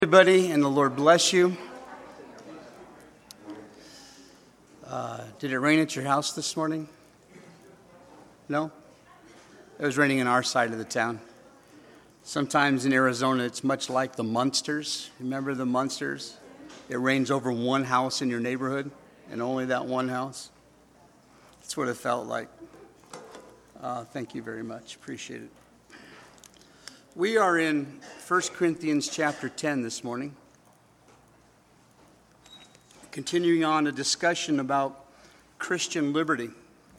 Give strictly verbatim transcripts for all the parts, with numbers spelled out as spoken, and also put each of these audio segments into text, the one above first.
Everybody, and the Lord bless you. Uh, did it rain at your house this morning? No? It was raining in our side of the town. Sometimes in Arizona, it's much like the Munsters. Remember the Munsters? It rains over one house in your neighborhood, and only that one house. That's what it felt like. Uh, thank you very much. Appreciate it. We are in First Corinthians chapter ten this morning, continuing on a discussion about Christian liberty.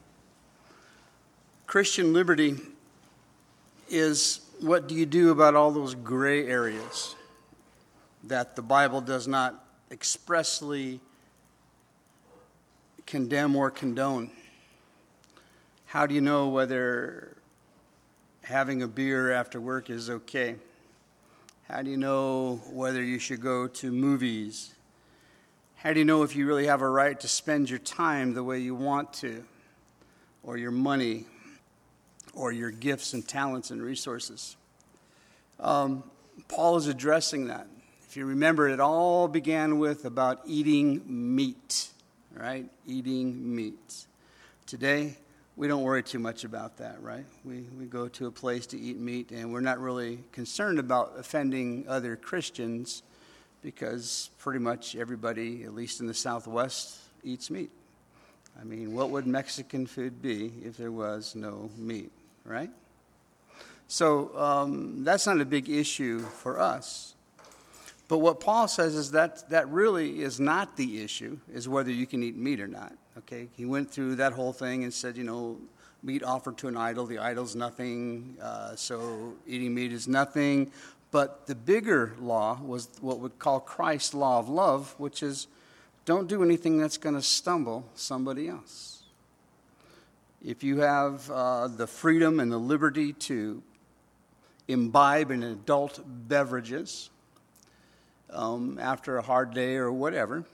Christian liberty is what do you do about all those gray areas that the Bible does not expressly condemn or condone? How do you know whether having a beer after work is okay? How do you know whether you should go to movies? How do you know if you really have a right to spend your time the way you want to, or your money, or your gifts and talents and resources? Um, Paul is addressing that. If you remember, it all began with about eating meat, right? Eating meat. Today, we don't worry too much about that, right? We we go to a place to eat meat, and we're not really concerned about offending other Christians because pretty much everybody, at least in the Southwest, eats meat. I mean, what would Mexican food be if there was no meat, right? So um, that's not a big issue for us. But what Paul says is that that really is not the issue, is whether you can eat meat or not. Okay, he went through that whole thing and said, you know, meat offered to an idol, the idol's nothing, uh, so eating meat is nothing. But the bigger law was what we'd call Christ's law of love, which is don't do anything that's going to stumble somebody else. If you have uh, the freedom and the liberty to imbibe in adult beverages um, after a hard day or whatever,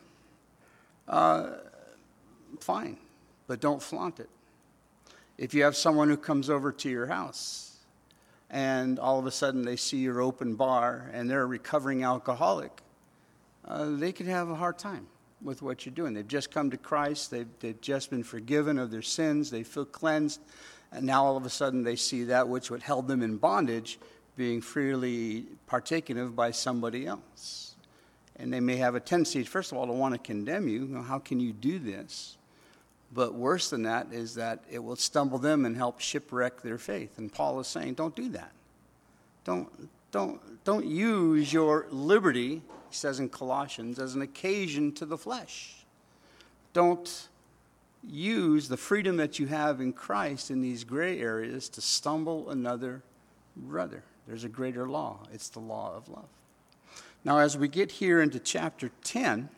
uh, fine, but don't flaunt it. If you have someone who comes over to your house and all of a sudden they see your open bar and they're a recovering alcoholic, uh, they could have a hard time with what you're doing. They've just come to Christ. They've, they've just been forgiven of their sins. They feel cleansed. And now all of a sudden they see that which would held them in bondage being freely partaken of by somebody else. And they may have a tendency, first of all, to want to condemn you. You know, how can you do this? But worse than that is that it will stumble them and help shipwreck their faith. And Paul is saying, don't do that. Don't, don't, don't use your liberty, he says in Colossians, as an occasion to the flesh. Don't use the freedom that you have in Christ in these gray areas to stumble another brother. There's a greater law. It's the law of love. Now, as we get here into chapter ten,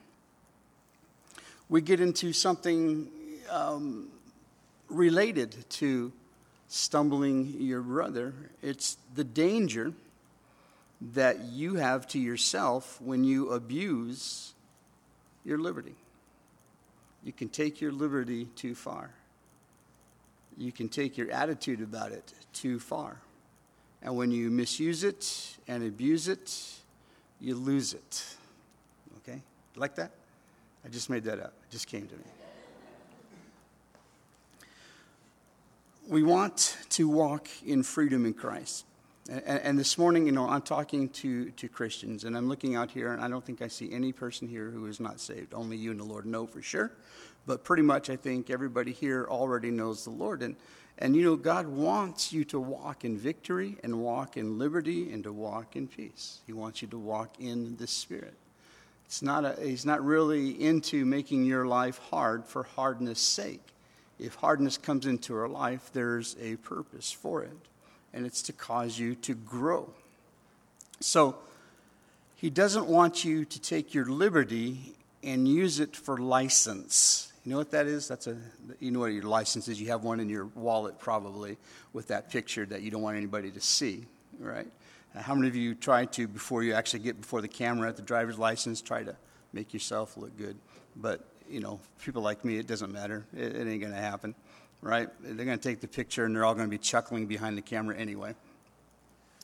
we get into something um, related to stumbling your brother. It's the danger that you have to yourself when you abuse your liberty. You can take your liberty too far. You can take your attitude about it too far. And when you misuse it and abuse it, you lose it. Okay? Like that? I just made that up. It just came to me. We want to walk in freedom in Christ. And, and this morning, you know, I'm talking to, to Christians, and I'm looking out here, and I don't think I see any person here who is not saved. Only you and the Lord know for sure. But pretty much I think everybody here already knows the Lord. And, and you know, God wants you to walk in victory and walk in liberty and to walk in peace. He wants you to walk in the Spirit. It's not a, he's not really into making your life hard for hardness' sake. If hardness comes into our life, there's a purpose for it, and it's to cause you to grow. So he doesn't want you to take your liberty and use it for license. You know what that is? That's a you know what your license is. You have one in your wallet probably with that picture that you don't want anybody to see, right? How many of you try to, before you actually get before the camera at the driver's license, try to make yourself look good? But, you know, people like me, it doesn't matter. It, it ain't going to happen, right? They're going to take the picture, and they're all going to be chuckling behind the camera anyway.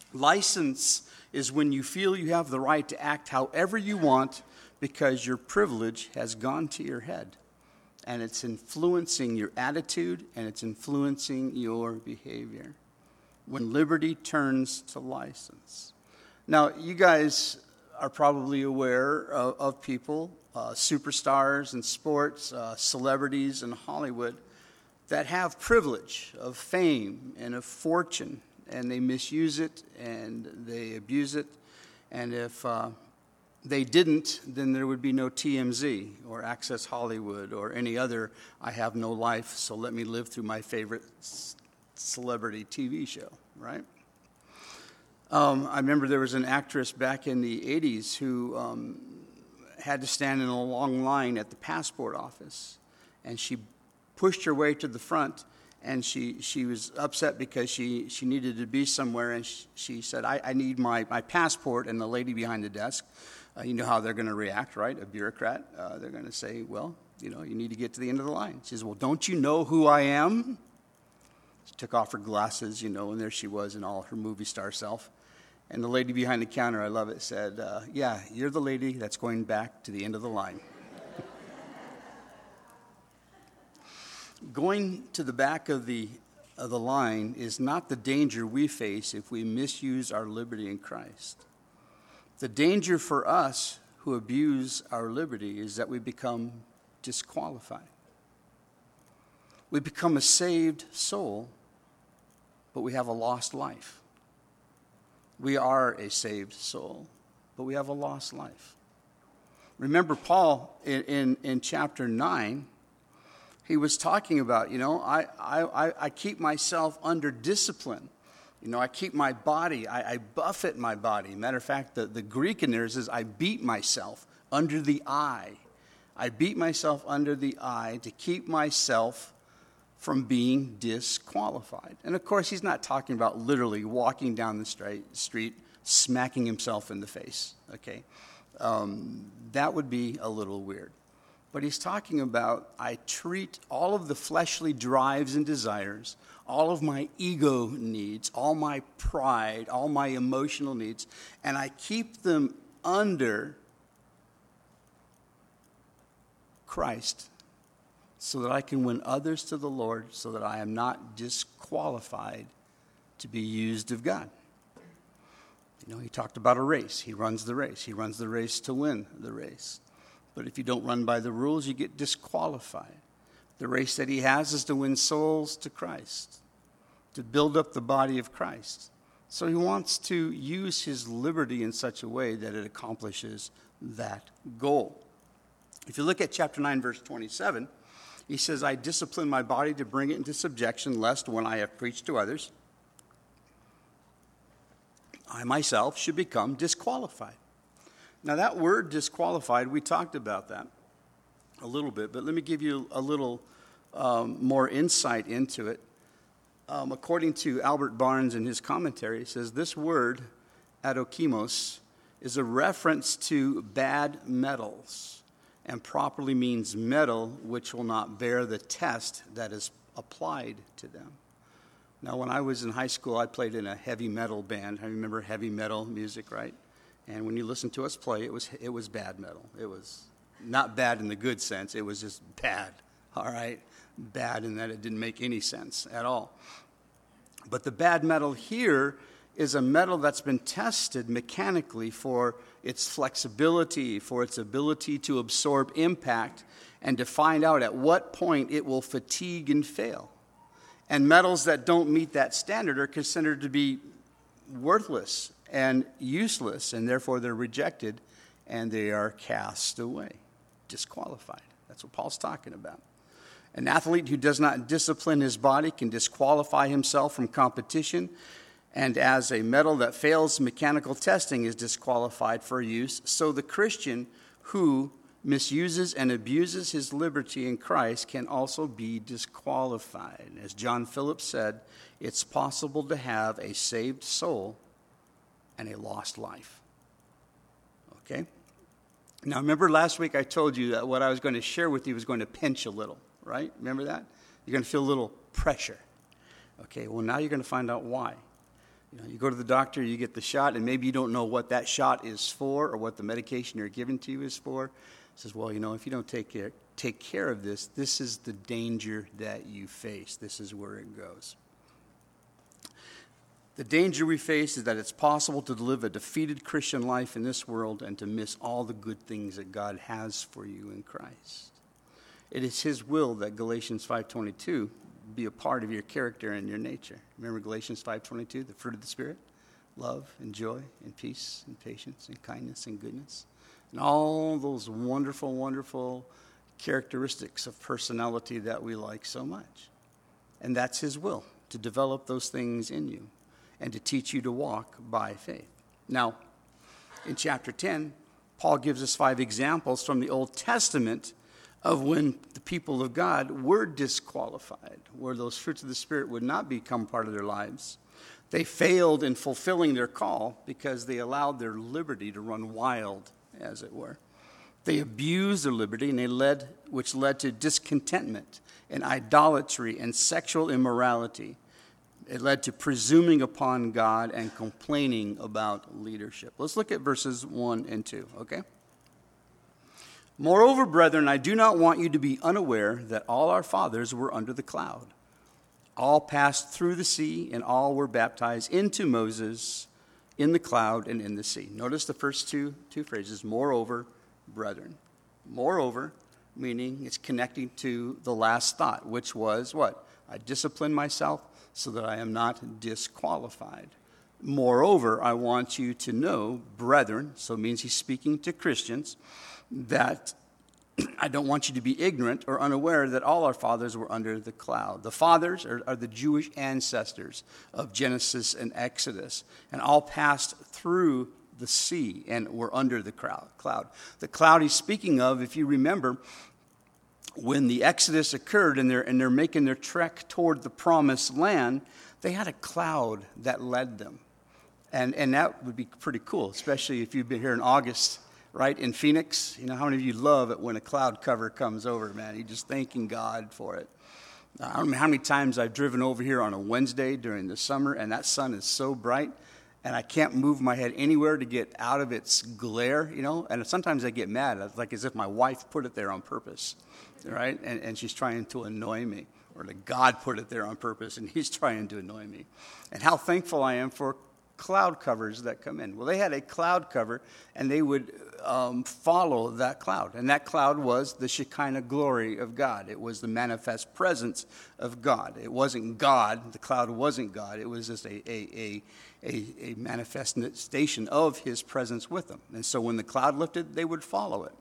License is when you feel you have the right to act however you want because your privilege has gone to your head. And it's influencing your attitude and it's influencing your behavior. When liberty turns to license. Now, you guys are probably aware of, of people, uh, superstars in sports, uh, celebrities in Hollywood, that have privilege of fame and of fortune, and they misuse it and they abuse it. And if uh, they didn't, then there would be no T M Z or Access Hollywood or any other I have no life, so let me live through my favorite c- celebrity T V show, right? Um, I remember there was an actress back in the eighties who um, had to stand in a long line at the passport office, and she pushed her way to the front, and she, she was upset because she, she needed to be somewhere, and she, she said, I, I need my, my passport, and the lady behind the desk, uh, you know how they're going to react, right? A bureaucrat, uh, they're going to say, well, you know, you need to get to the end of the line. She says, well, don't you know who I am? She took off her glasses, you know, and there she was in all her movie star self. And the lady behind the counter, I love it, said, uh, yeah, you're the lady that's going back to the end of the line. Going to the back of the, of the line is not the danger we face if we misuse our liberty in Christ. The danger for us who abuse our liberty is that we become disqualified. We become a saved soul, but we have a lost life. We are a saved soul, but we have a lost life. Remember Paul in, in, in chapter nine, he was talking about, you know, I, I, I keep myself under discipline. You know, I keep my body, I, I buffet my body. Matter of fact, the, the Greek in there says I beat myself under the eye. I beat myself under the eye to keep myself from being disqualified. And of course, he's not talking about literally walking down the straight street, smacking himself in the face, okay? Um, that would be a little weird. But he's talking about I treat all of the fleshly drives and desires, all of my ego needs, all my pride, all my emotional needs, and I keep them under Christ so that I can win others to the Lord, so that I am not disqualified to be used of God. You know, he talked about a race. He runs the race. He runs the race to win the race. But if you don't run by the rules, you get disqualified. The race that he has is to win souls to Christ, to build up the body of Christ. So he wants to use his liberty in such a way that it accomplishes that goal. If you look at chapter nine, verse twenty-seven, he says, I discipline my body to bring it into subjection, lest when I have preached to others, I myself should become disqualified. Now, that word disqualified, we talked about that a little bit, but let me give you a little um, more insight into it. Um, according to Albert Barnes in his commentary, he says this word, adokimos, is a reference to bad metals and properly means metal which will not bear the test that is applied to them. Now, when I was in high school, I played in a heavy metal band. I remember heavy metal music, right? And when you listen to us play, it was it was bad metal. It was not bad in the good sense. It was just bad, all right? Bad in that it didn't make any sense at all. But the bad metal here is a metal that's been tested mechanically for its flexibility, for its ability to absorb impact, and to find out at what point it will fatigue and fail. And metals that don't meet that standard are considered to be worthless and useless, and therefore they're rejected, and they are cast away, disqualified. That's what Paul's talking about. An athlete who does not discipline his body can disqualify himself from competition, and as a metal that fails mechanical testing is disqualified for use, so the Christian who misuses and abuses his liberty in Christ can also be disqualified. As John Phillips said, it's possible to have a saved soul and a lost life. Okay? Now, remember last week I told you that what I was going to share with you was going to pinch a little, right? Remember that? You're going to feel a little pressure. Okay, well, now you're going to find out why. You know, you go to the doctor, you get the shot, and maybe you don't know what that shot is for or what the medication you're given to you is for. It says, well, you know, if you don't take care, take care of this, this is the danger that you face. This is where it goes. The danger we face is that it's possible to live a defeated Christian life in this world and to miss all the good things that God has for you in Christ. It is his will that Galatians five twenty-two be a part of your character and your nature. Remember Galatians five twenty-two, the fruit of the Spirit? Love and joy and peace and patience and kindness and goodness. And all those wonderful, wonderful characteristics of personality that we like so much. And that's his will, to develop those things in you and to teach you to walk by faith. Now, in chapter ten, Paul gives us five examples from the Old Testament of when the people of God were disqualified, where those fruits of the Spirit would not become part of their lives. They failed in fulfilling their call because they allowed their liberty to run wild, as it were. They abused their liberty, and they led, which led to discontentment and idolatry and sexual immorality. It led to presuming upon God and complaining about leadership. Let's look at verses one and two, okay? Moreover, brethren, I do not want you to be unaware that all our fathers were under the cloud. All passed through the sea, and all were baptized into Moses in the cloud and in the sea. Notice the first two, two phrases, moreover, brethren. Moreover, meaning it's connecting to the last thought, which was what? I discipline myself so that I am not disqualified. Moreover, I want you to know, brethren, so it means he's speaking to Christians, that I don't want you to be ignorant or unaware that all our fathers were under the cloud. The fathers are, are the Jewish ancestors of Genesis and Exodus, and all passed through the sea and were under the cloud. The cloud he's speaking of, if you remember, when the Exodus occurred and they're, and they're making their trek toward the promised land, they had a cloud that led them. And, and that would be pretty cool, especially if you've been here in August, right, in Phoenix. You know, how many of you love it when a cloud cover comes over, man? You're just thanking God for it. I don't know how many times I've driven over here on a Wednesday during the summer, and that sun is so bright, and I can't move my head anywhere to get out of its glare, you know, and sometimes I get mad. It's like as if my wife put it there on purpose, right, and, and she's trying to annoy me, or that God put it there on purpose, and he's trying to annoy me. And how thankful I am for cloud covers that come in. Well, they had a cloud cover, and they would um, follow that cloud. And that cloud was the Shekinah glory of God. It was the manifest presence of God. It wasn't God. The cloud wasn't God. It was just a, a, a, a, a manifestation of his presence with them. And so when the cloud lifted, they would follow it.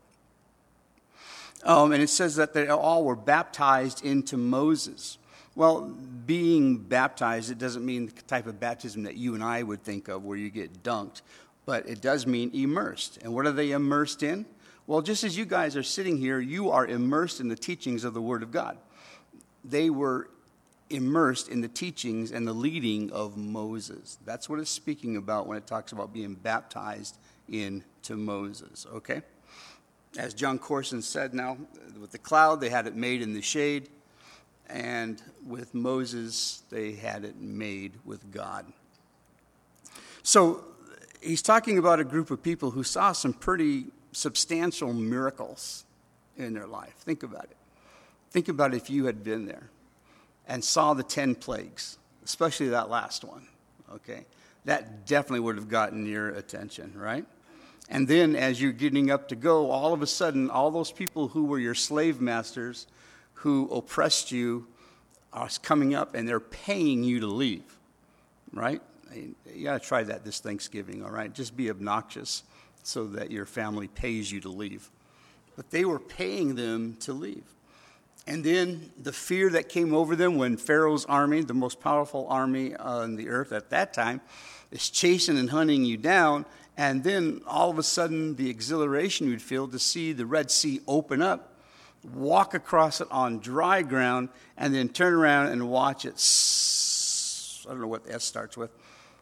Um, and it says that they all were baptized into Moses. Well, being baptized, it doesn't mean the type of baptism that you and I would think of where you get dunked, but it does mean immersed. And what are they immersed in? Well, just as you guys are sitting here, you are immersed in the teachings of the Word of God. They were immersed in the teachings and the leading of Moses. That's what it's speaking about when it talks about being baptized into Moses, okay? As John Corson said now, with the cloud, they had it made in the shade. And with Moses, they had it made with God. So he's talking about a group of people who saw some pretty substantial miracles in their life. Think about it. Think about if you had been there and saw the ten plagues, especially that last one, okay? That definitely would have gotten your attention, right? And then as you're getting up to go, all of a sudden, all those people who were your slave masters who oppressed you are coming up and they're paying you to leave, right? You got to try that this Thanksgiving, all right? Just be obnoxious so that your family pays you to leave. But they were paying them to leave. And then the fear that came over them when Pharaoh's army, the most powerful army on the earth at that time, is chasing and hunting you down. And then all of a sudden the exhilaration you'd feel to see the Red Sea open up, walk across it on dry ground, and then turn around and watch it, I don't know what the S starts with,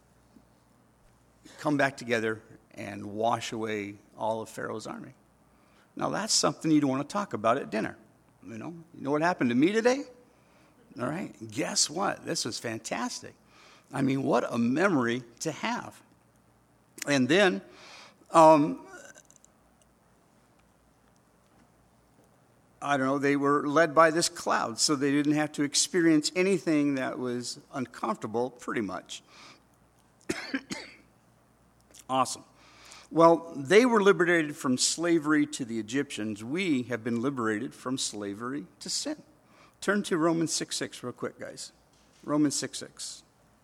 come back together and wash away all of Pharaoh's army. Now that's something you'd want to talk about at dinner. You know, you know what happened to me today? All right, guess what? This was fantastic. I mean, what a memory to have. And then, um, I don't know, they were led by this cloud, so they didn't have to experience anything that was uncomfortable, pretty much. Awesome. Well, they were liberated from slavery to the Egyptians. We have been liberated from slavery to sin. Turn to Romans six six real quick, guys. Romans six six.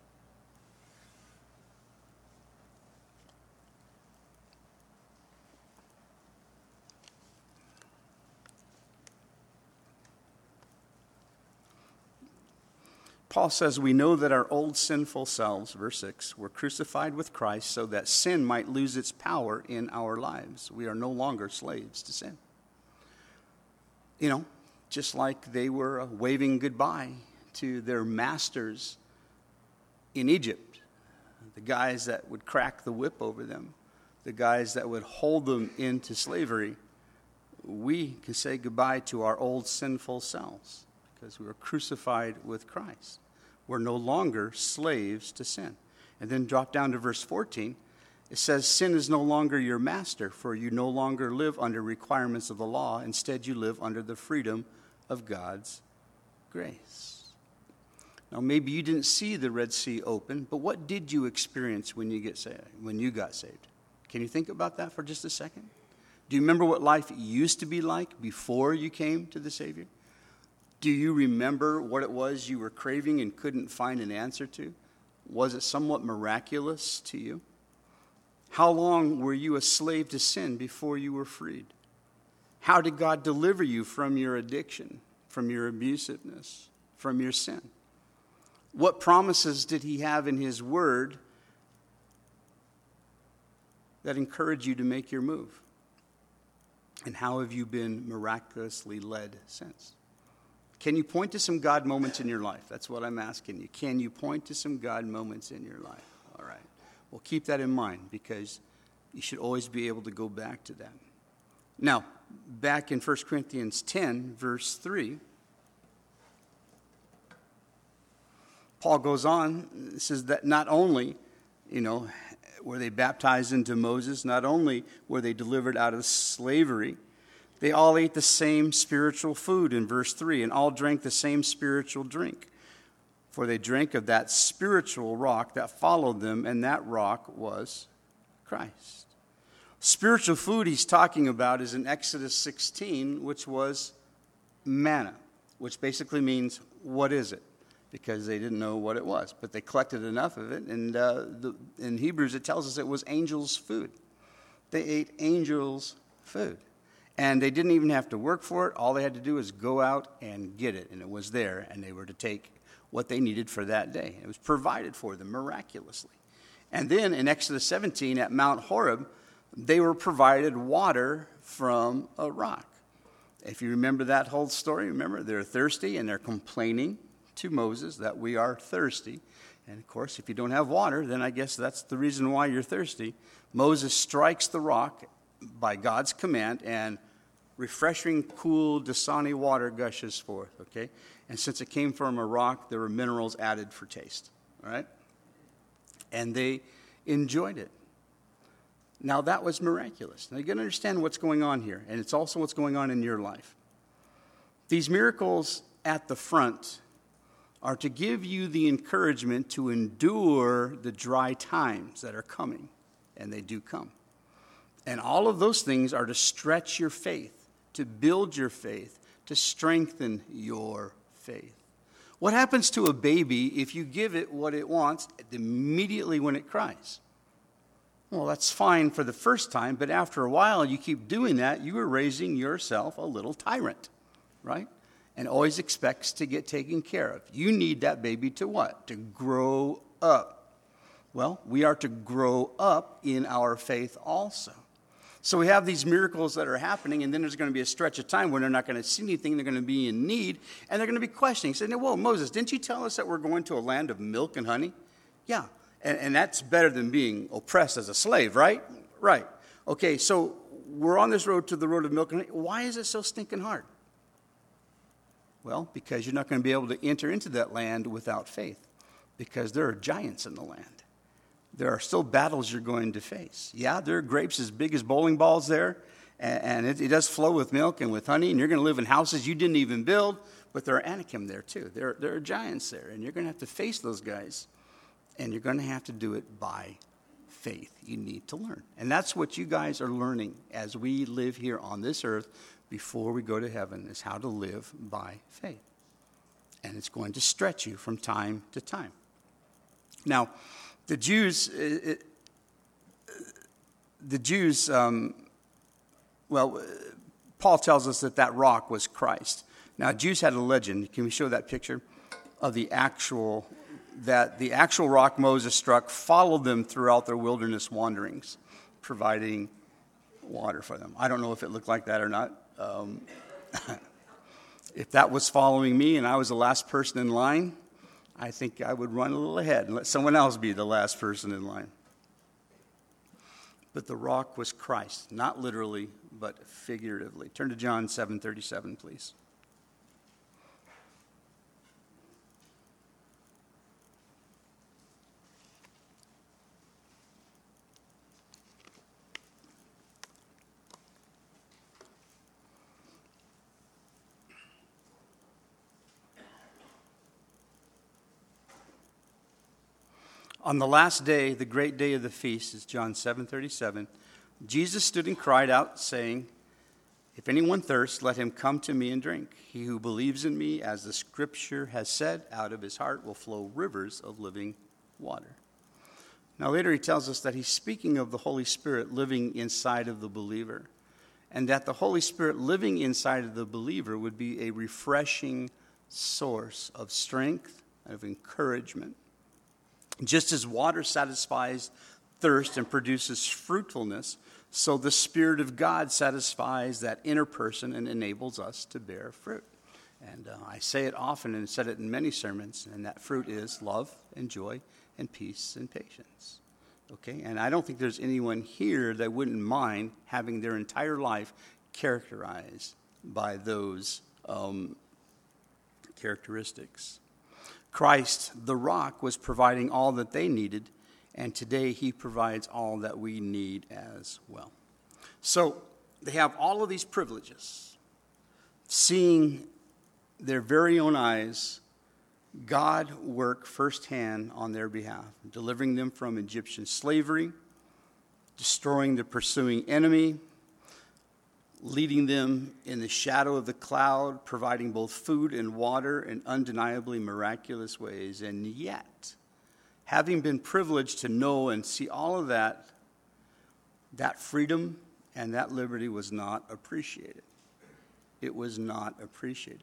Paul says, we know that our old sinful selves, verse six, were crucified with Christ so that sin might lose its power in our lives. We are no longer slaves to sin. You know, just like they were waving goodbye to their masters in Egypt, the guys that would crack the whip over them, the guys that would hold them into slavery, we can say goodbye to our old sinful selves, because we were crucified with Christ. We're no longer slaves to sin. And then drop down to verse fourteen. It says, sin is no longer your master, for you no longer live under requirements of the law. Instead, you live under the freedom of God's grace. Now, maybe you didn't see the Red Sea open, but what did you experience when you get saved, when you got saved? Can you think about that for just a second? Do you remember what life used to be like before you came to the Savior? Do you remember what it was you were craving and couldn't find an answer to? Was it somewhat miraculous to you? How long were you a slave to sin before you were freed? How did God deliver you from your addiction, from your abusiveness, from your sin? What promises did he have in his word that encourage you to make your move? And how have you been miraculously led since? Can you point to some God moments in your life? That's what I'm asking you. Can you point to some God moments in your life? All right. Well, keep that in mind, because you should always be able to go back to that. Now, back in First Corinthians ten, verse three, Paul goes on, it says that not only, you know, were they baptized into Moses, not only were they delivered out of slavery, they all ate the same spiritual food in verse three, and all drank the same spiritual drink. For they drank of that spiritual rock that followed them, and that rock was Christ. Spiritual food he's talking about is in Exodus sixteen, which was manna, which basically means, what is it? Because they didn't know what it was. But they collected enough of it, and uh, the, in Hebrews it tells us it was angels' food. They ate angels' food. And they didn't even have to work for it. All they had to do was go out and get it, and it was there, and they were to take what they needed for that day. It was provided for them miraculously. And then in Exodus seventeen at Mount Horeb, they were provided water from a rock. If you remember that whole story, remember, they're thirsty, and they're complaining to Moses that we are thirsty. And of course, if you don't have water, then I guess that's the reason why you're thirsty. Moses strikes the rock by God's command, and refreshing, cool Dasani water gushes forth, okay? And since it came from a rock, there were minerals added for taste, all right? And they enjoyed it. Now, that was miraculous. Now, you got to understand what's going on here, and it's also what's going on in your life. These miracles at the front are to give you the encouragement to endure the dry times that are coming, and they do come. And all of those things are to stretch your faith, to build your faith, to strengthen your faith. What happens to a baby if you give it what it wants immediately when it cries? Well, that's fine for the first time, but after a while you keep doing that, you are raising yourself a little tyrant, right? And always expects to get taken care of. You need that baby to what? To grow up. Well, we are to grow up in our faith also. So we have these miracles that are happening, and then there's going to be a stretch of time when they're not going to see anything. They're going to be in need, and they're going to be questioning, saying, whoa, Moses, didn't you tell us that we're going to a land of milk and honey? Yeah, and, and that's better than being oppressed as a slave, right? Right. Okay, so we're on this road to the road of milk and honey. Why is it so stinking hard? Well, because you're not going to be able to enter into that land without faith. because there are giants in the land. There are still battles you're going to face. Yeah, there are grapes as big as bowling balls there, and, and it, it does flow with milk and with honey, and you're going to live in houses you didn't even build, but there are Anakim there too. There, there are giants there, and you're going to have to face those guys, and you're going to have to do it by faith. You need to learn. And that's what you guys are learning as we live here on this earth before we go to heaven, is how to live by faith. And it's going to stretch you from time to time. Now, the Jews, it, the Jews, um, well, Paul tells us that that rock was Christ. Now, Jews had a legend. Can we show that picture of the actual, that the actual rock Moses struck followed them throughout their wilderness wanderings, providing water for them. I don't know if it looked like that or not. Um, if that was following me and I was the last person in line, I think I would run a little ahead and let someone else be the last person in line. But the rock was Christ, not literally, but figuratively. Turn to John seven thirty-seven, please. On the last day, the great day of the feast, is John seven thirty-seven, Jesus stood and cried out, saying, "If anyone thirsts, let him come to me and drink. He who believes in me, as the scripture has said, out of his heart will flow rivers of living water." Now later he tells us that he's speaking of the Holy Spirit living inside of the believer, and that the Holy Spirit living inside of the believer would be a refreshing source of strength and of encouragement. Just as water satisfies thirst and produces fruitfulness, so the Spirit of God satisfies that inner person and enables us to bear fruit. And uh, I say it often and said it in many sermons, and that fruit is love and joy and peace and patience. Okay? And I don't think there's anyone here that wouldn't mind having their entire life characterized by those um, characteristics. Christ, the rock, was providing all that they needed, and today he provides all that we need as well. So they have all of these privileges, seeing their very own eyes God work firsthand on their behalf, delivering them from Egyptian slavery, destroying the pursuing enemy, leading them in the shadow of the cloud, providing both food and water in undeniably miraculous ways. And yet, having been privileged to know and see all of that, that freedom and that liberty was not appreciated. It was not appreciated.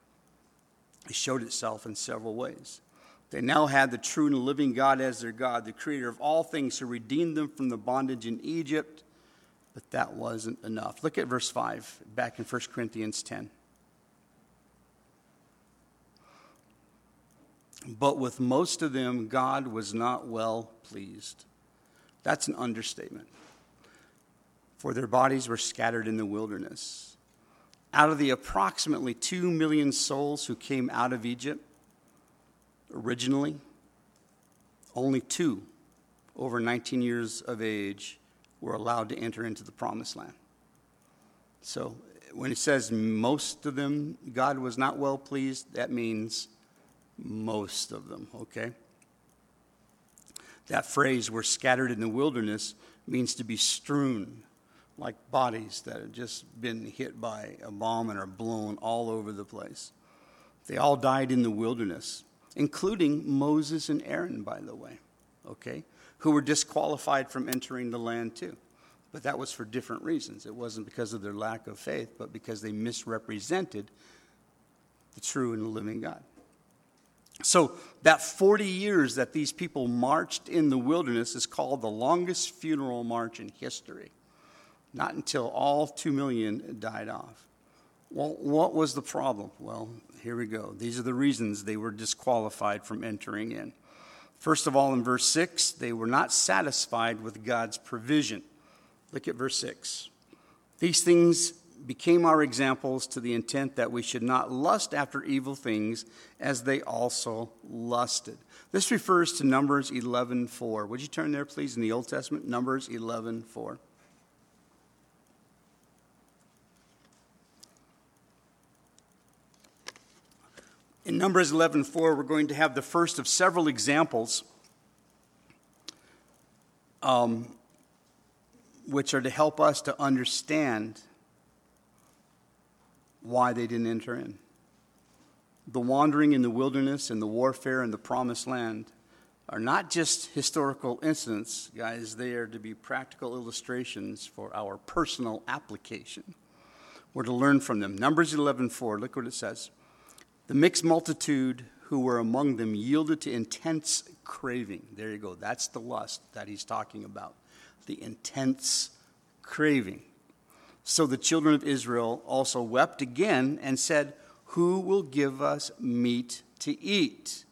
It showed itself in several ways. They now had the true and living God as their God, the creator of all things, who redeemed them from the bondage in Egypt. But that wasn't enough. Look at verse five, back in First Corinthians ten. But with most of them, God was not well pleased. That's an understatement. For their bodies were scattered in the wilderness. Out of the approximately two million souls who came out of Egypt originally, only two over nineteen years of age were allowed to enter into the promised land. So when it says most of them, God was not well pleased, that means most of them, okay? That phrase, "were scattered in the wilderness," means to be strewn, like bodies that have just been hit by a bomb and are blown all over the place. They all died in the wilderness, including Moses and Aaron, by the way, okay? Who were disqualified from entering the land too. But that was for different reasons. It wasn't because of their lack of faith, but because they misrepresented the true and living God. So that forty years that these people marched in the wilderness is called the longest funeral march in history. Not until all two million died off. Well, what was the problem? Well, here we go. These are the reasons they were disqualified from entering in. First of all, in verse six, they were not satisfied with God's provision. Look at verse six. These things became our examples to the intent that we should not lust after evil things as they also lusted. This refers to Numbers eleven four. Would you turn there, please, in the Old Testament? Numbers eleven four. In Numbers eleven four, we're going to have the first of several examples um, which are to help us to understand why they didn't enter in. The wandering in the wilderness and the warfare in the promised land are not just historical incidents, guys. They are to be practical illustrations for our personal application. We're to learn from them. Numbers eleven four, look what it says. The mixed multitude who were among them yielded to intense craving. There you go. That's the lust that he's talking about. The intense craving. So the children of Israel also wept again and said, who will give us meat to eat?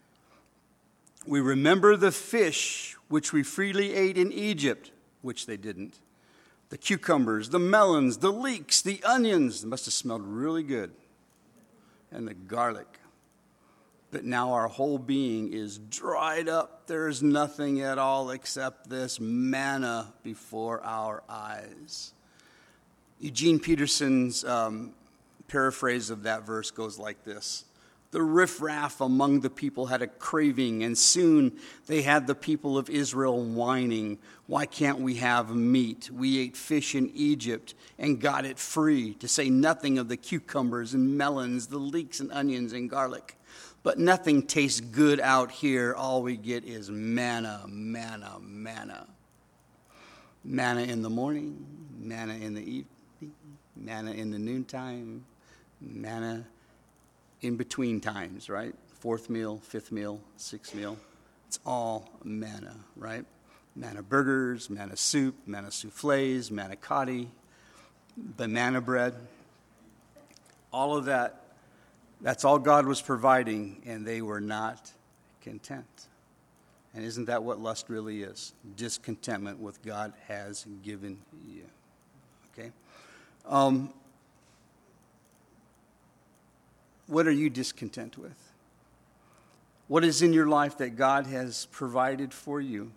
We remember the fish which we freely ate in Egypt, which they didn't. The cucumbers, the melons, the leeks, the onions. It must have smelled really good. And the garlic. But now our whole being is dried up. There's nothing at all except this manna before our eyes. Eugene Peterson's um, paraphrase of that verse goes like this. The riffraff among the people had a craving, and soon they had the people of Israel whining, why can't we have meat? We ate fish in Egypt and got it free, to say nothing of the cucumbers and melons, the leeks and onions and garlic. But nothing tastes good out here. All we get is manna, manna, manna. Manna in the morning, manna in the evening, manna in the noontime, manna in between times, right? Fourth meal, fifth meal, sixth meal. It's all manna, right? Manna burgers, manna soup, manna souffles, manicotti, banana bread. All of that, that's all God was providing, and they were not content. And isn't that what lust really is? Discontentment with what God has given you. Okay? Um, What are you discontent with? What is in your life that God has provided for you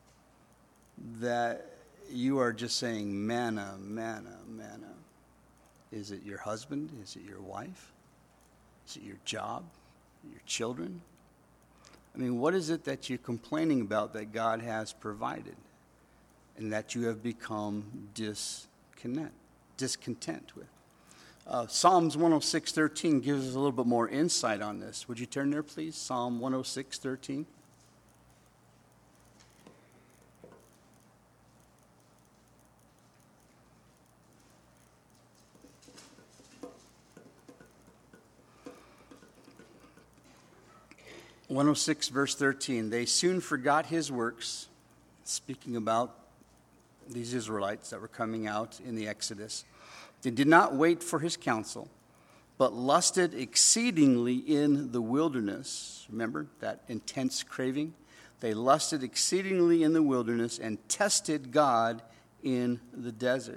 that you are just saying, manna, manna, manna? Is it your husband? Is it your wife? Is it your job? Your children? I mean, what is it that you're complaining about that God has provided and that you have become discontent, discontent with? Uh, Psalms one oh six thirteen gives us a little bit more insight on this. Would you turn there, please? Psalm one oh six thirteen. one oh six verse thirteen. They soon forgot his works, speaking about these Israelites that were coming out in the Exodus. They did not wait for his counsel, but lusted exceedingly in the wilderness. Remember that intense craving? They lusted exceedingly in the wilderness and tested God in the desert.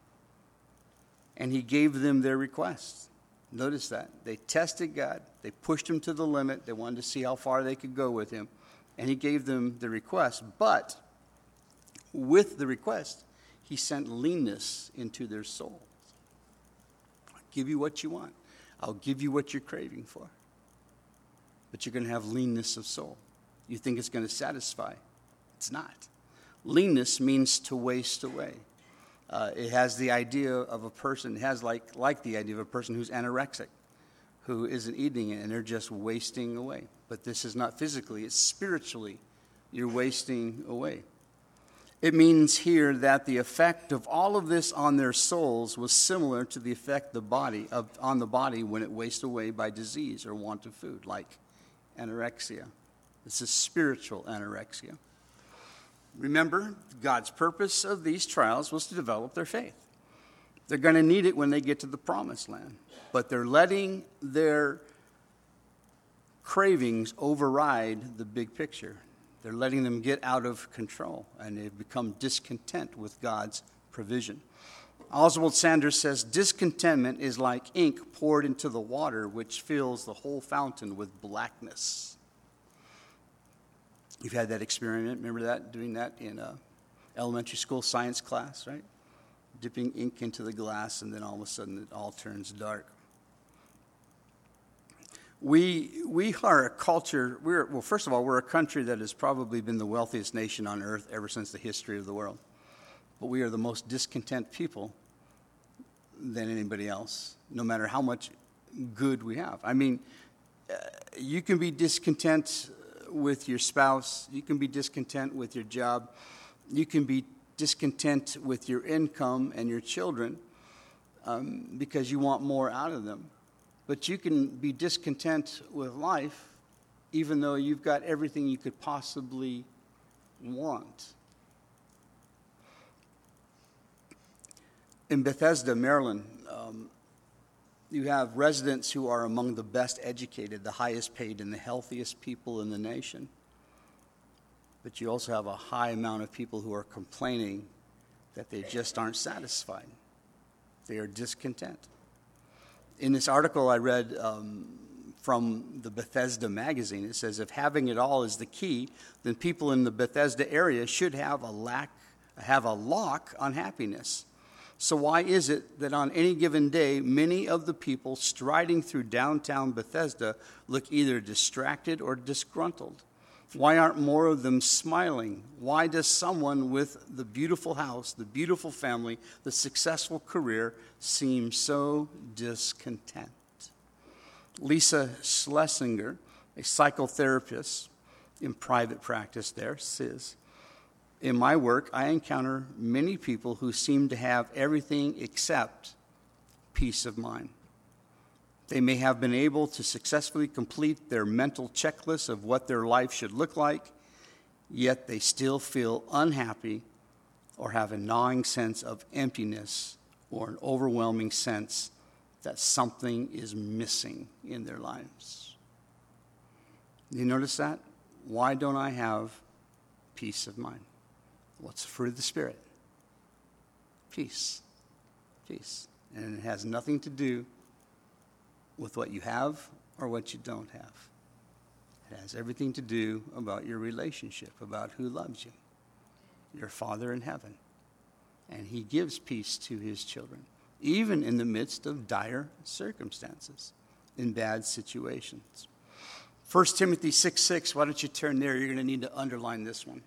And he gave them their requests. Notice that. They tested God. They pushed him to the limit. They wanted to see how far they could go with him. And he gave them the request. But with the request, he sent leanness into their soul. Give you what you want. I'll give you what you're craving for. But you're going to have leanness of soul. You think it's going to satisfy. It's not. Leanness means to waste away. Uh, it has the idea of a person, it has like, like the idea of a person who's anorexic, who isn't eating it, and they're just wasting away. But this is not physically, it's spiritually. You're wasting away. It means here that the effect of all of this on their souls was similar to the effect the body of, on the body when it wastes away by disease or want of food, like anorexia. This is spiritual anorexia. Remember, God's purpose of these trials was to develop their faith. They're going to need it when they get to the promised land. But they're letting their cravings override the big picture. They're letting them get out of control, and they've become discontent with God's provision. Oswald Sanders says, discontentment is like ink poured into the water, which fills the whole fountain with blackness. You've had that experiment, remember that, doing that in a elementary school science class, right? Dipping ink into the glass, and then all of a sudden it all turns dark. We we are a culture, we're, well, first of all, we're a country that has probably been the wealthiest nation on earth ever since the history of the world. But we are the most discontent people than anybody else, no matter how much good we have. I mean, uh, you can be discontent with your spouse, you can be discontent with your job, you can be discontent with your income and your children um, because you want more out of them. But you can be discontent with life even though you've got everything you could possibly want. In Bethesda, Maryland, um, you have residents who are among the best educated, the highest paid, and the healthiest people in the nation. But you also have a high amount of people who are complaining that they just aren't satisfied. They are discontent. In this article I read um, from the Bethesda magazine, it says, if having it all is the key, then people in the Bethesda area should have a lack, have a lock on happiness. So why is it that on any given day, many of the people striding through downtown Bethesda look either distracted or disgruntled? Why aren't more of them smiling? Why does someone with the beautiful house, the beautiful family, the successful career seem so discontent? Lisa Schlesinger, a psychotherapist in private practice there, says, in my work, I encounter many people who seem to have everything except peace of mind. They may have been able to successfully complete their mental checklist of what their life should look like, yet they still feel unhappy or have a gnawing sense of emptiness or an overwhelming sense that something is missing in their lives. You notice that? Why don't I have peace of mind? What's the fruit of the Spirit? Peace. Peace. And it has nothing to do with what you have or what you don't have. It has everything to do about your relationship, about who loves you, your Father in heaven. And he gives peace to his children, even in the midst of dire circumstances, in bad situations. First Timothy six six, why don't you turn there? You're going to need to underline this one.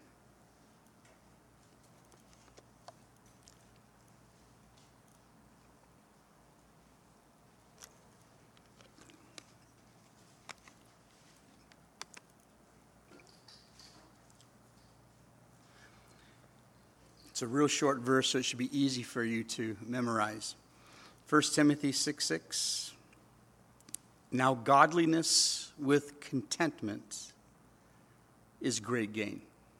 It's a real short verse, so it should be easy for you to memorize. First Timothy six six. Now godliness with contentment is great gain.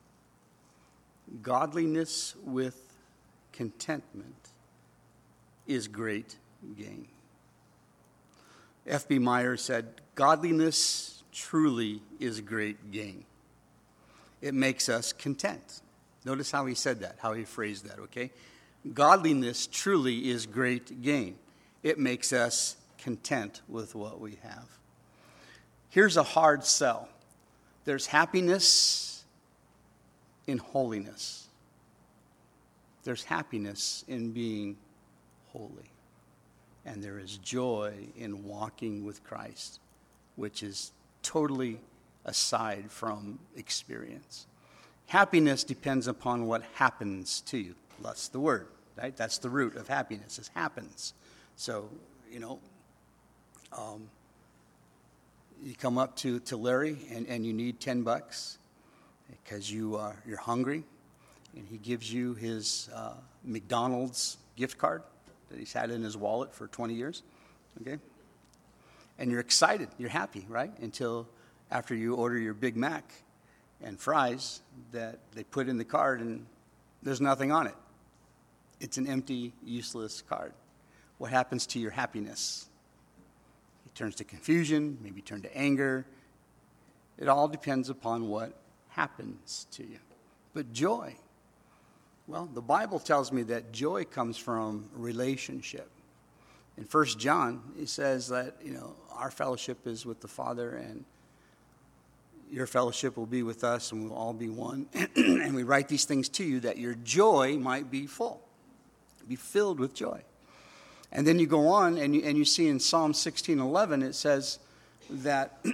Godliness with contentment is great gain. F B Meyer said, godliness truly is great gain. It makes us content. Notice how he said that, how he phrased that, okay? Godliness truly is great gain. It makes us content with what we have. Here's a hard sell. There's happiness in holiness. There's happiness in being holy. And there is joy in walking with Christ, which is totally aside from experience. Happiness depends upon what happens to you. That's the word, right? That's the root of happiness, is happens. So, you know, um, you come up to, to Larry and, and you need ten bucks because you are, you're hungry, and he gives you his uh, McDonald's gift card that he's had in his wallet for twenty years, okay? And you're excited, you're happy, right? Until after you order your Big Mac and fries that they put in the card and there's nothing on it. It's an empty, useless card. What happens to your happiness? It turns to confusion, maybe turn to anger. It all depends upon what happens to you. But joy, well, the Bible tells me that joy comes from relationship. In First John, he says that, you know, our fellowship is with the Father and your fellowship will be with us, and we'll all be one. And we write these things to you that your joy might be full, be filled with joy. And then you go on, and you, and you see in Psalm sixteen eleven, it says that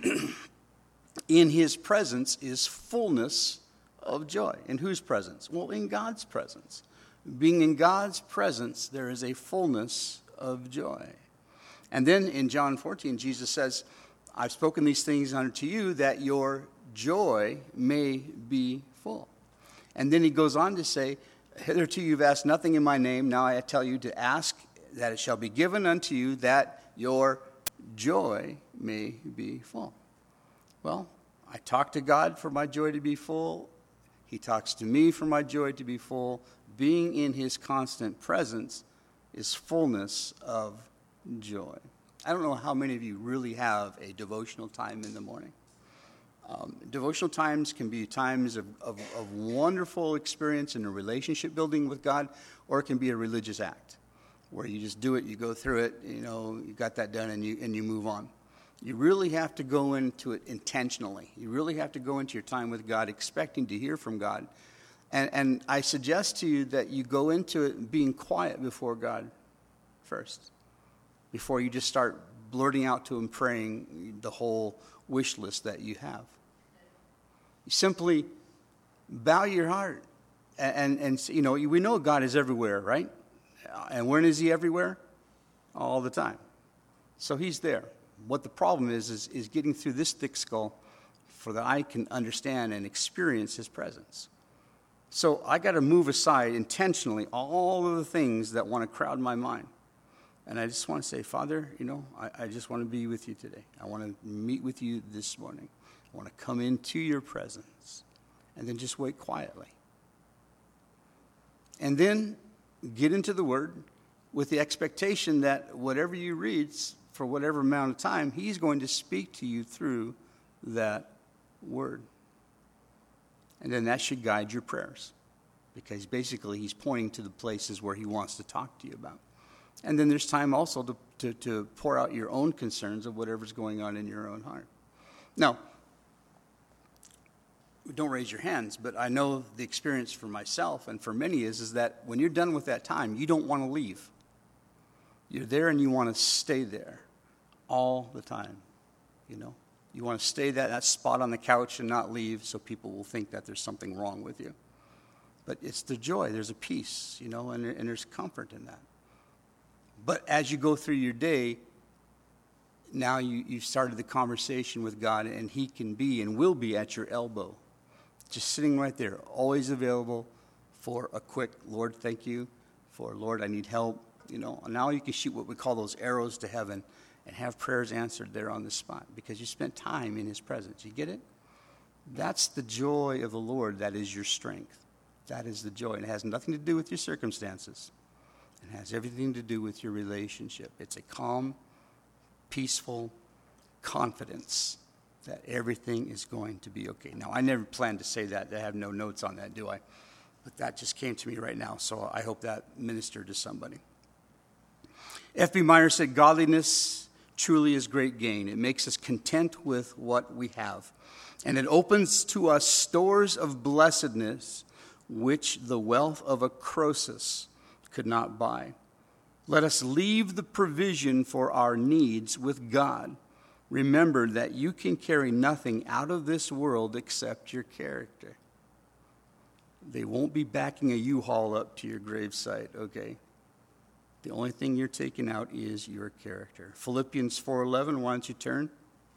in his presence is fullness of joy. In whose presence? Well, in God's presence. Being in God's presence, there is a fullness of joy. And then in John fourteen, Jesus says, I've spoken these things unto you that your joy may be full. And then he goes on to say, hitherto you've asked nothing in my name. Now I tell you to ask that it shall be given unto you that your joy may be full. Well, I talk to God for my joy to be full. He talks to me for my joy to be full. Being in his constant presence is fullness of joy. I don't know how many of you really have a devotional time in the morning. Um, devotional times can be times of, of, of wonderful experience in a relationship building with God, or it can be a religious act where you just do it, you go through it, you know, you got that done, and you and you move on. You really have to go into it intentionally. You really have to go into your time with God expecting to hear from God. And, and I suggest to you that you go into it being quiet before God first, before you just start blurting out to him, praying the whole wish list that you have. You simply bow your heart. And, and, and you know, we know God is everywhere, right? And when is he everywhere? All the time. So he's there. What the problem is, is, is getting through this thick skull for that I can understand and experience his presence. So I got to move aside intentionally all of the things that want to crowd my mind. And I just want to say, Father, you know, I, I just want to be with you today. I want to meet with you this morning. I want to come into your presence. And then just wait quietly. And then get into the Word with the expectation that whatever you read for whatever amount of time, he's going to speak to you through that Word. And then that should guide your prayers. Because basically he's pointing to the places where he wants to talk to you about. And then there's time also to, to, to pour out your own concerns of whatever's going on in your own heart. Now, don't raise your hands, but I know the experience for myself and for many is, is that when you're done with that time, you don't want to leave. You're there and you want to stay there all the time, you know. You want to stay that, that spot on the couch and not leave so people will think that there's something wrong with you. But it's the joy. There's a peace, you know, and, and there's comfort in that. But as you go through your day, now you, you've started the conversation with God, and he can be and will be at your elbow. Just sitting right there, always available for a quick, Lord, thank you, for, Lord, I need help. You know, now you can shoot what we call those arrows to heaven and have prayers answered there on the spot because you spent time in his presence. You get it? That's the joy of the Lord. That is your strength. That is the joy. And it has nothing to do with your circumstances. It has everything to do with your relationship. It's a calm, peaceful confidence that everything is going to be okay. Now, I never planned to say that. I have no notes on that, do I? But that just came to me right now, so I hope that ministered to somebody. F B Meyer said, godliness truly is great gain. It makes us content with what we have. And it opens to us stores of blessedness, which the wealth of a Croesus could not buy. Let us leave the provision for our needs with God. Remember that you can carry nothing out of this world except your character. They won't be backing a U-Haul up to your gravesite, okay? The only thing you're taking out is your character. Philippians four eleven, why don't you turn?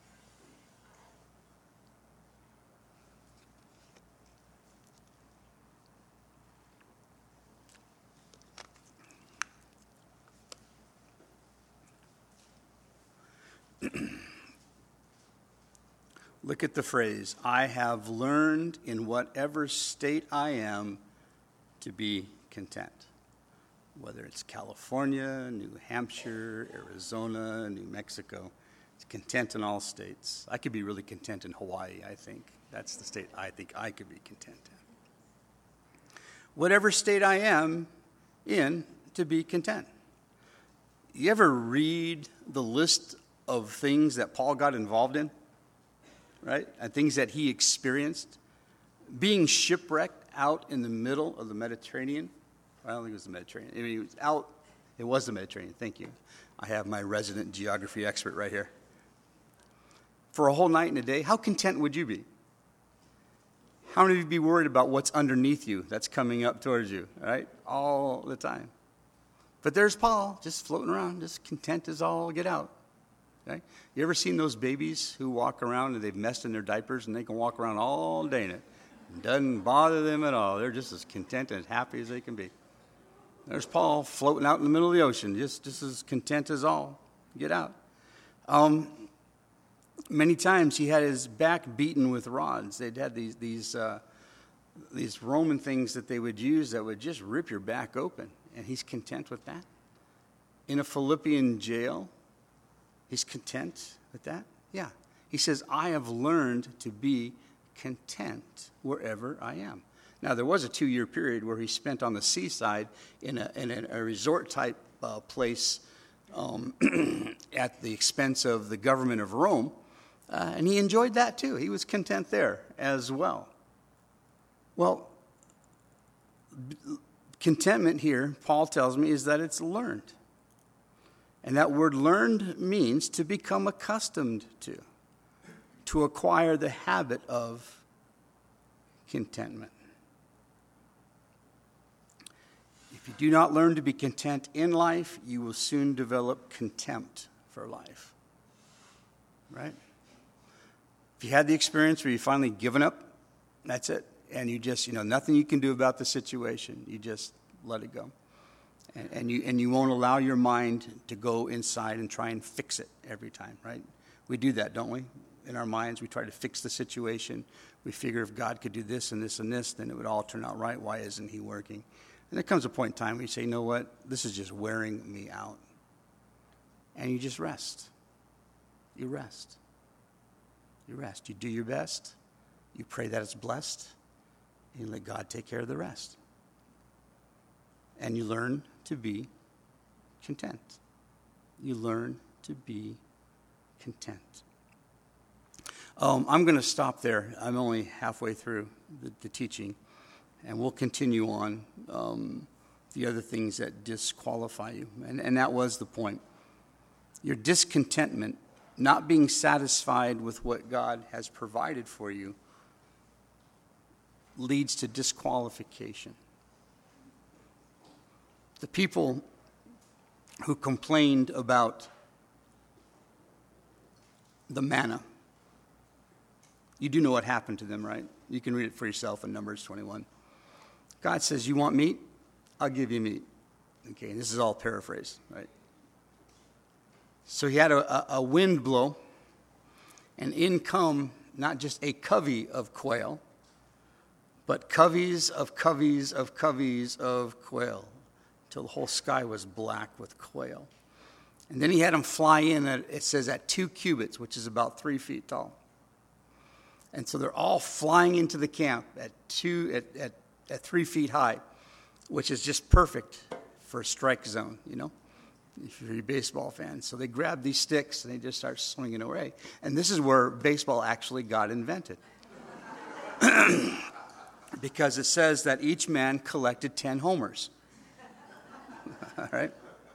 Look at the phrase, I have learned in whatever state I am to be content. Whether it's California, New Hampshire, Arizona, New Mexico, it's content in all states. I could be really content in Hawaii, I think. That's the state I think I could be content in. Whatever state I am in, to be content. You ever read the list of things that Paul got involved in? right? And things that he experienced. Being shipwrecked out in the middle of the Mediterranean. I don't think it was the Mediterranean. I mean, it was out. It was the Mediterranean. Thank you. I have my resident geography expert right here. For a whole night and a day, how content would you be? How many of you be worried about what's underneath you that's coming up towards you, right? All the time. But there's Paul, just floating around, just content as all get out. Okay? You ever seen those babies who walk around and they've messed in their diapers and they can walk around all day in it? It doesn't bother them at all. They're just as content and as happy as they can be. There's Paul floating out in the middle of the ocean, just, just as content as all get out. Um, many times he had his back beaten with rods. They'd had these these uh, these Roman things that they would use that would just rip your back open. And he's content with that. In a Philippian jail, he's content with that. Yeah. He says, I have learned to be content wherever I am. Now, there was a two-year period where he spent on the seaside in a, in a, a resort-type uh, place um, at the expense of the government of Rome, uh, and he enjoyed that too. He was content there as well. Well, contentment here, Paul tells me, is that it's learned. And that word learned means to become accustomed to, to acquire the habit of contentment. If you do not learn to be content in life, you will soon develop contempt for life. Right? If you had the experience where you finally given up, that's it. And you just, you know, nothing you can do about the situation. You just let it go. And, and you and you won't allow your mind to go inside and try and fix it every time, right? We do that, don't we? In our minds, we try to fix the situation. We figure if God could do this and this and this, then it would all turn out right. Why isn't he working? And there comes a point in time where you say, you know what? This is just wearing me out. And you just rest. You rest. You rest. You do your best. You pray that it's blessed. And you let God take care of the rest. And you learn to be content. You learn to be content. Um, I'm going to stop there. I'm only halfway through the, the teaching. And we'll continue on um, the other things that disqualify you. And, and that was the point. Your discontentment, not being satisfied with what God has provided for you, leads to disqualification. The people who complained about the manna, you do know what happened to them, right? You can read it for yourself in Numbers twenty-one. God says, you want meat? I'll give you meat. Okay, and this is all paraphrased, right? So he had a, a, a wind blow, and in come not just a covey of quail, but coveys of coveys of coveys of quail, till the whole sky was black with quail. And then he had them fly in, at, it says, at two cubits, which is about three feet tall. And so they're all flying into the camp at two at, at, at three feet high, which is just perfect for a strike zone, you know, if you're a baseball fan. So they grab these sticks and they just start swinging away. And this is where baseball actually got invented. Because it says that each man collected ten homers. All right?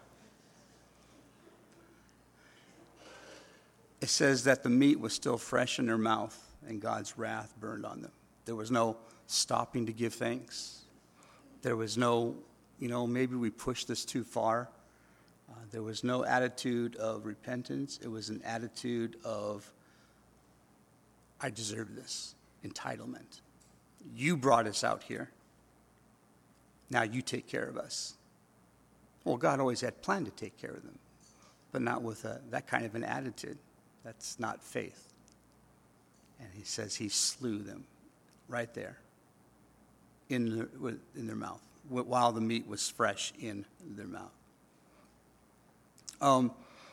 It says that the meat was still fresh in their mouth and God's wrath burned on them. There was no stopping to give thanks. There was no, you know, maybe we pushed this too far. Uh, there was no attitude of repentance. It was an attitude of, I deserve this, entitlement. You brought us out here. Now you take care of us. Well, God always had planned to take care of them, but not with a, that kind of an attitude. That's not faith. And he says he slew them right there in, the, in their mouth while the meat was fresh in their mouth. Um,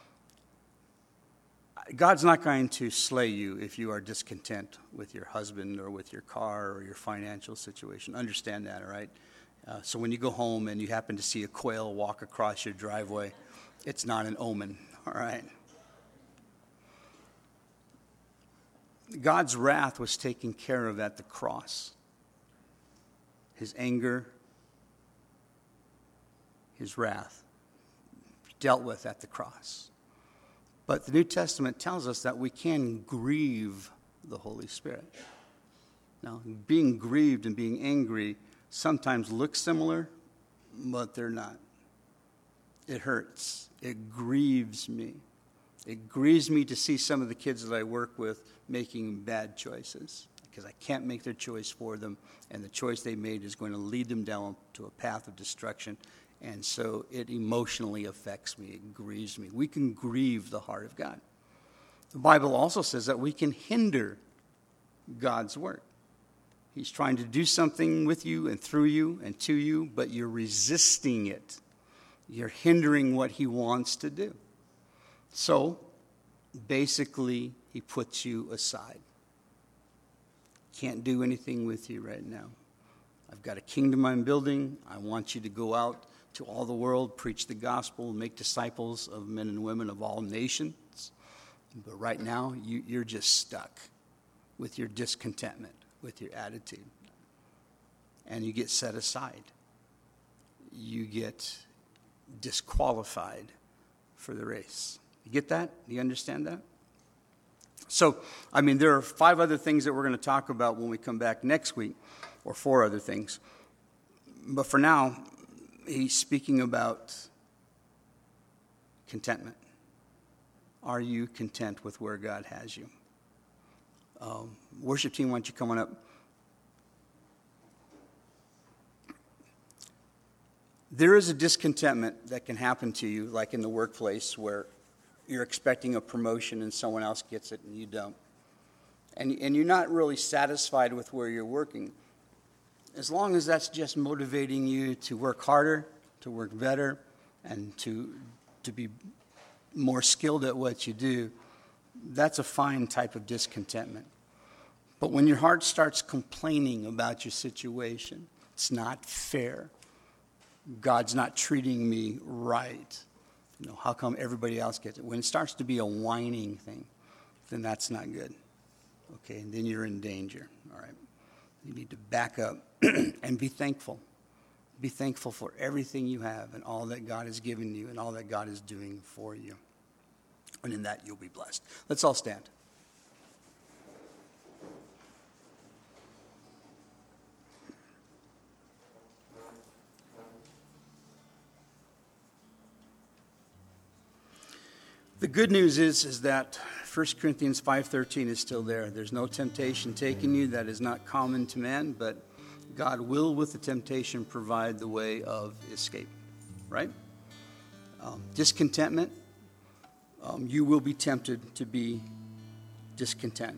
God's not going to slay you if you are discontent with your husband or with your car or your financial situation. Understand that, all right? Uh, so when you go home and you happen to see a quail walk across your driveway, it's not an omen, all right? God's wrath was taken care of at the cross. His anger, his wrath, dealt with at the cross. But the New Testament tells us that we can grieve the Holy Spirit. Now, being grieved and being angry sometimes look similar, but they're not. It hurts. It grieves me. It grieves me to see some of the kids that I work with making bad choices because I can't make their choice for them, and the choice they made is going to lead them down to a path of destruction, and so it emotionally affects me. It grieves me. We can grieve the heart of God. The Bible also says that we can hinder God's work. He's trying to do something with you and through you and to you, but you're resisting it. You're hindering what he wants to do. So, basically, he puts you aside. Can't do anything with you right now. I've got a kingdom I'm building. I want you to go out to all the world, preach the gospel, make disciples of men and women of all nations. But right now, you, you're just stuck with your discontentment, with your attitude. And you get set aside. You get disqualified for the race. You get that? Do you understand that? So, I mean, there are five other things that we're going to talk about when we come back next week, or four other things. But for now, he's speaking about contentment. Are you content with where God has you? Um, worship team, why don't you come on up? There is a discontentment that can happen to you, like in the workplace, where you're expecting a promotion and someone else gets it and you don't. And, and you're not really satisfied with where you're working. As long as that's just motivating you to work harder, to work better, and to, to be more skilled at what you do, that's a fine type of discontentment. But when your heart starts complaining about your situation, it's not fair. God's not treating me right. You know, how come everybody else gets it? When it starts to be a whining thing, then that's not good. Okay, and then you're in danger. All right. You need to back up and be thankful. Be thankful for everything you have and all that God has given you and all that God is doing for you. And in that, you'll be blessed. Let's all stand. The good news is, is that First Corinthians five thirteen is still there. There's no temptation taking you that is not common to man, but God will, with the temptation, provide the way of escape. Right? Um, discontentment, um, you will be tempted to be discontent.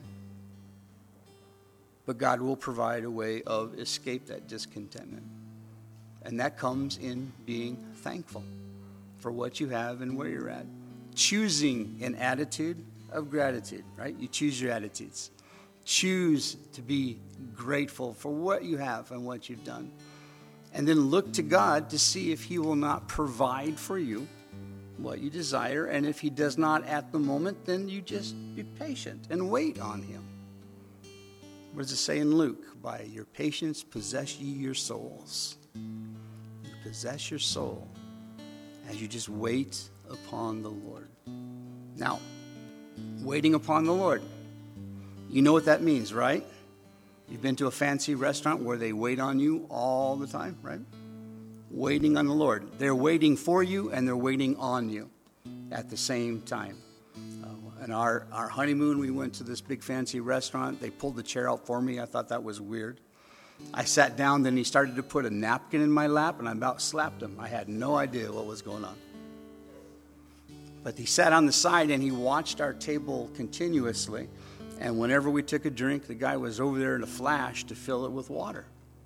But God will provide a way of escape that discontentment. And that comes in being thankful for what you have and where you're at. Choosing an attitude of gratitude, right? You choose your attitudes. Choose to be grateful for what you have and what you've done. And then look to God to see if he will not provide for you what you desire. And if he does not at the moment, then you just be patient and wait on him. What does it say in Luke? By your patience possess ye your souls. You possess your soul as you just wait upon the Lord. Now, waiting upon the Lord. You know what that means, right? You've been to a fancy restaurant where they wait on you all the time, right? Waiting on the Lord. They're waiting for you and they're waiting on you at the same time. Uh, in our, our honeymoon, we went to this big fancy restaurant. They pulled the chair out for me. I thought that was weird. I sat down, then he started to put a napkin in my lap, and I about slapped him. I had no idea what was going on. But he sat on the side and he watched our table continuously. And whenever we took a drink, the guy was over there in a flash to fill it with water.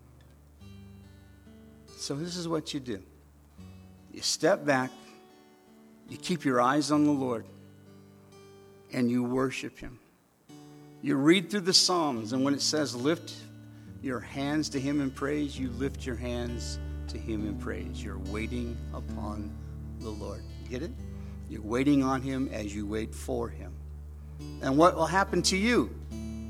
So this is what you do. You step back, you keep your eyes on the Lord, and you worship him. You read through the Psalms, and when it says lift your hands to him in praise, you lift your hands to him in praise. You're waiting upon the Lord. Get it? You're waiting on him as you wait for him. And what will happen to you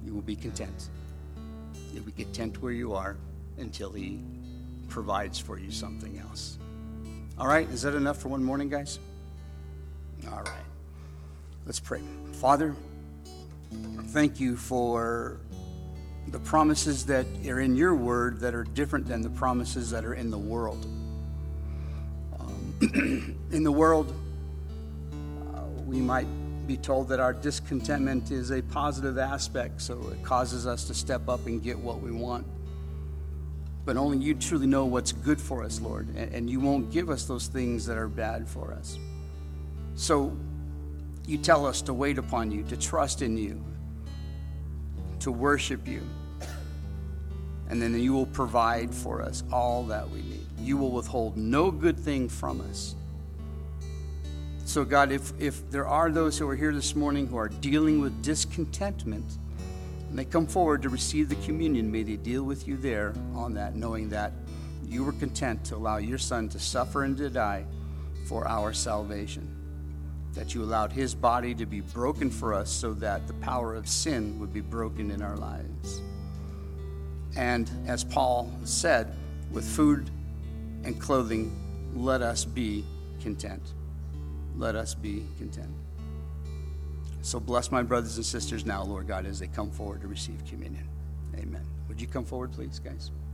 you will be content. You'll be content where you are until he provides for you something else. All right, is that enough for one morning, guys? All right, let's pray. Father, thank you for the promises that are in your word that are different than the promises that are in the world. Um, in the world, uh, we might be told that our discontentment is a positive aspect, so it causes us to step up and get what we want. But only you truly know what's good for us, Lord, and, and you won't give us those things that are bad for us. So you tell us to wait upon you, to trust in you, to worship you, and then you will provide for us all that we need. You will withhold no good thing from us. So God, if, if there are those who are here this morning who are dealing with discontentment, and they come forward to receive the communion, may they deal with you there on that, knowing that you were content to allow your Son to suffer and to die for our salvation, that you allowed his body to be broken for us so that the power of sin would be broken in our lives. And as Paul said, with food and clothing, let us be content. Let us be content. So bless my brothers and sisters now, Lord God, as they come forward to receive communion. Amen. Would you come forward, please, guys?